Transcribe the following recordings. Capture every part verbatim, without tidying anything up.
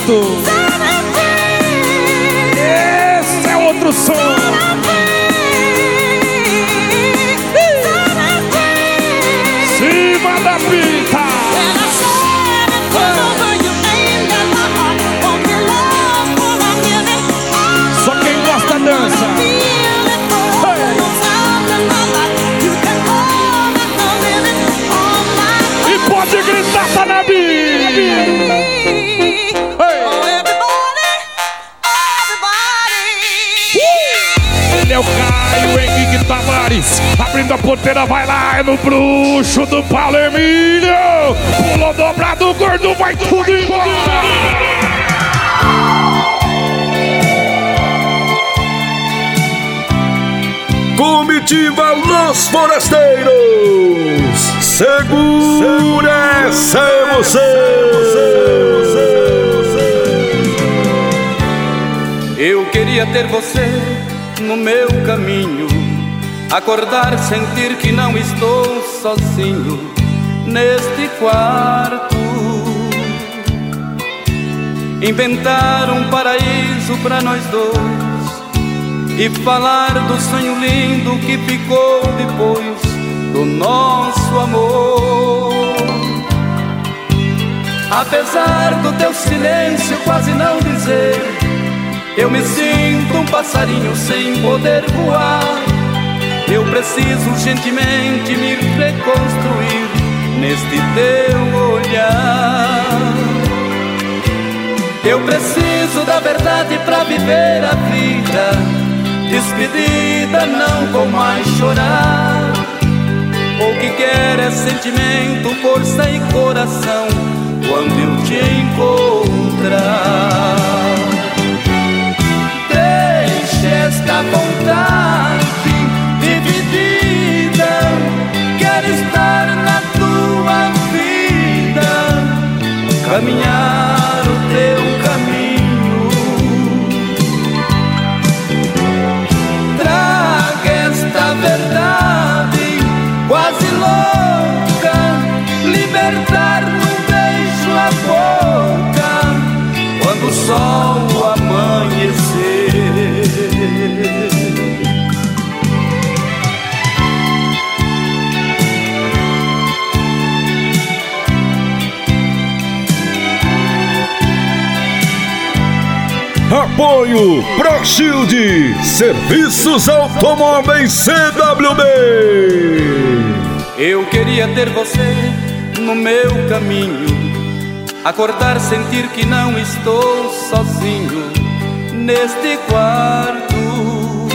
Cristo. Esse é outro som. Cima da pita. Só quem gosta dança. E pode gritar, tá na Bíblia. Ele é o Caio Henrique Tavares, abrindo a porteira, vai lá, é no bruxo do Paulo Emílio. Pulou dobrado, gordo, vai tudo embora. Comitiva Los Forasteiros, segura essa emoção. Eu queria ter você no meu caminho, acordar, sentir que não estou sozinho neste quarto, inventar um paraíso pra nós dois e falar do sonho lindo que ficou depois do nosso amor. Apesar do teu silêncio quase não dizer, eu me sinto um passarinho sem poder voar. Eu preciso urgentemente me reconstruir neste teu olhar. Eu preciso da verdade pra viver a vida. Despedida, não vou mais chorar. O que quer é sentimento, força e coração quando eu te encontrar. Deixe esta vontade dividida. Quero estar na tua vida, caminhar o teu caminho. Verdade quase louca, libertar num beijo a boca quando o sol amanhecer. Apoio ProShield, Serviços Automóveis C W B. Eu queria ter você no meu caminho, acordar, sentir que não estou sozinho neste quarto,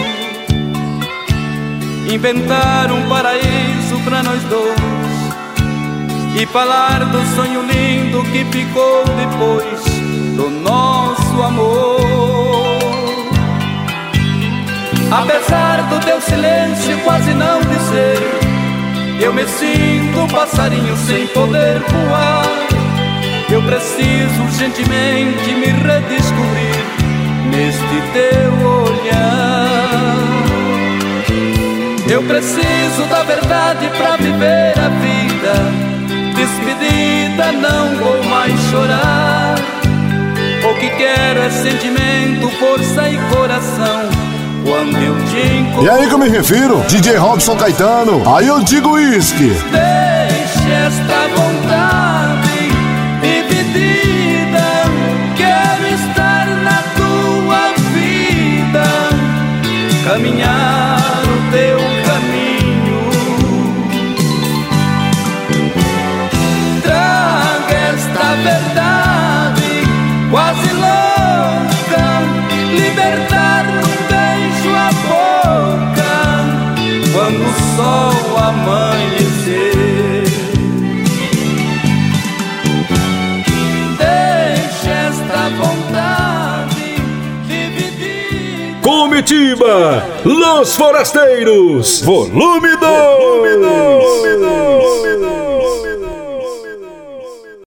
inventar um paraíso pra nós dois e falar do sonho lindo que ficou depois do nosso amor. Apesar do teu silêncio quase não dizer, eu me sinto um passarinho sem poder voar. Eu preciso urgentemente me redescobrir neste teu olhar. Eu preciso da verdade pra viver a vida. Despedida, não vou mais chorar. O que quero é sentimento, força e coração quando eu te encontro. E aí que eu me refiro, D J Robson Caetano, aí eu digo uísque. Deixe esta vontade dividida. Quero estar na tua vida, caminhar o teu caminho. Traga esta verdade quase louca, libertar num beijo a boca quando o sol amanhecer. Deixe esta vontade dividir. Comitiva Los Forasteiros, volume dois.